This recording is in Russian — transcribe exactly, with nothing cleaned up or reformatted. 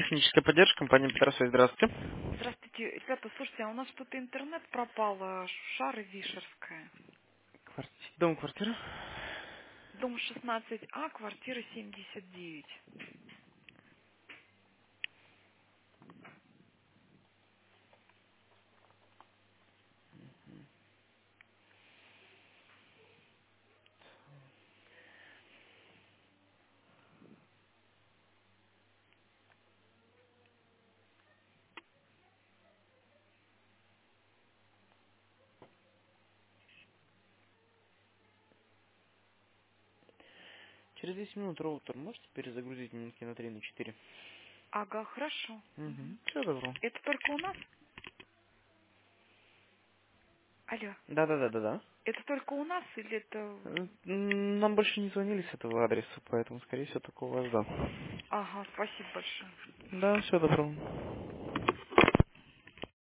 Техническая поддержка, компания Петросвязь, здравствуйте. Здравствуйте, ребята, слушайте, а у нас что-то интернет пропал, а, Шары Вишерская. Кварти- Дом, квартира. Дом шестнадцать А, квартира семьдесят девять. Через десять минут роутер можете перезагрузить минутки на три, на четыре? Ага, хорошо. Угу. Мгм. Все добро. Это только у нас? Алло, Да-да-да-да-да. это только у нас или это... М, Нам больше не звонили с этого адреса, поэтому, скорее всего, только у вас, да. Ага, спасибо большое. Да, все добро.